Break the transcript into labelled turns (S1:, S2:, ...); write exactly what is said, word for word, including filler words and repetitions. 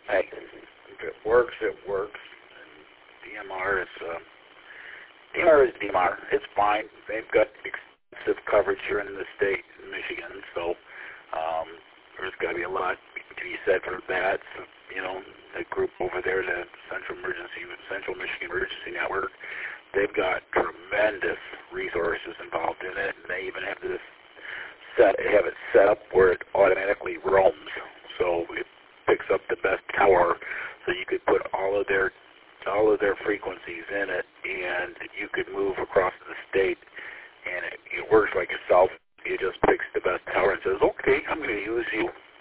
S1: hey, if it works, it works. And D M R is, uh, D M R is D M R. It's fine. They've got extensive coverage here in the state, in Michigan, so um, there's got to be a lot to be said for that. So, you know, the group over there, the Central Emergency, Central Michigan Emergency Network, they've got tremendous resources involved in it, and they even have this set, have it set up where it automatically roams, so it picks up the best tower, so you could put all of their all of their frequencies in it, and you could move across the state, and it, it works like a cell. It just picks the best tower and says, okay, I'm going to use you.